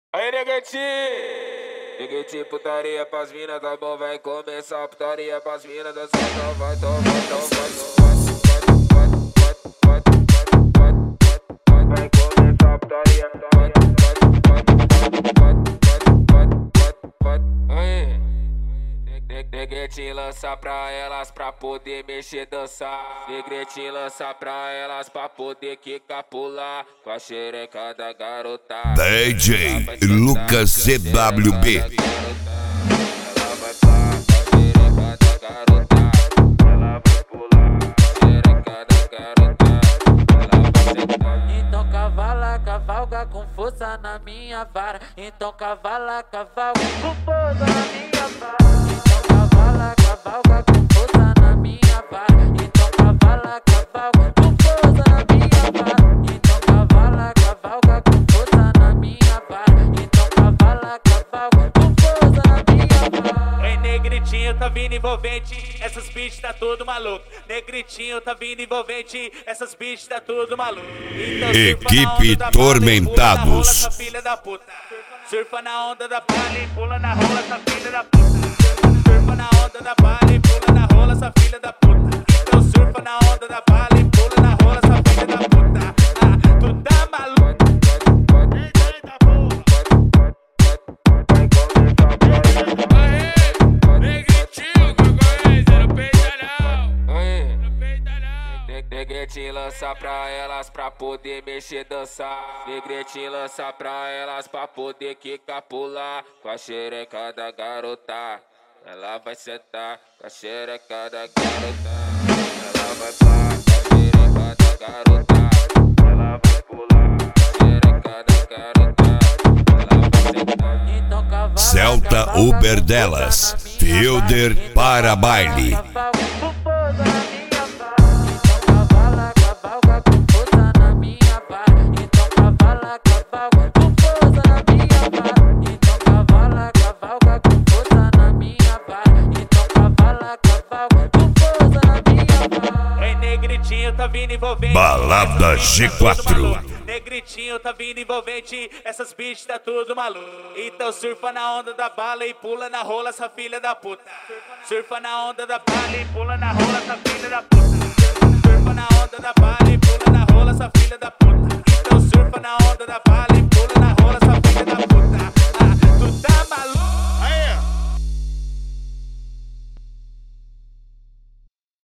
Aí, neguetinho! Neguetinho, putaria pras mina, tá bom? Vai começar a putaria pras mina, dança, então vai, então vai, então vai, vai começar a putaria, aí. Neguetinho lança pra elas pra poder mexer, dançar. Neguetinho lança pra elas pra poder quicar, pular com a xereca da garota. DJ Lucas CWB. Ela vai pular com a xereca da garota. Ela vai pular com a xereca da garota. Ela vai sentar. Então cavala, cavalga com força na minha vara. Então cavala, cavalga com força na minha vara. Cavalga com força na minha vara. Então cavala, cavalga com força na minha vara. Então cavala, cavalga com força na minha vara. Então cavala, cavalga com força na minha vara. Ei, negritinho, tá vindo envolvente, essas bitches tá tudo maluco. Negritinho, tá vindo envolvente, essas bitches tá tudo maluco. Então, Equipe Tormentados. Essa filha da puta. Surfa na onda da bala e pula na rola, essa filha da puta. Surfa na onda da bala e pula na rola, essa filha da puta. Então surfa na onda da bala e pula na rola, essa filha da puta. Ah, tu tá maluco? Neguetinho lança pra elas pra poder mexer, dançar. Neguetinho lança pra elas pra poder quicar, pular com a xereca da garota. Ela vai sentar com a xereca da garota. Ela vai pular com a xereca da garota. Ela vai pular com a xereca da garota. Ela vai sentar. Então cavala, Celta cavalga Uber com delas, força na minha Fielder vara. para baile. Cavalga com força na minha vara. Então cavala, cavalga com força na minha vara. Então cavala, cavalga com força na minha vara. Então cavala, cavalga com força na minha vara. Então cavala, cavalga com força na minha vara. Ei, negritinho, tá vindo envolvente, Balada essas bitches tá tudo G4. maluco. Negritinho, tá vindo envolvente, essas bitches tá tudo maluco. Então surfa na onda da bala e pula na rola, essa filha da puta. Surfa na onda da bala e pula na rola, essa filha da puta. Surfa na onda da bala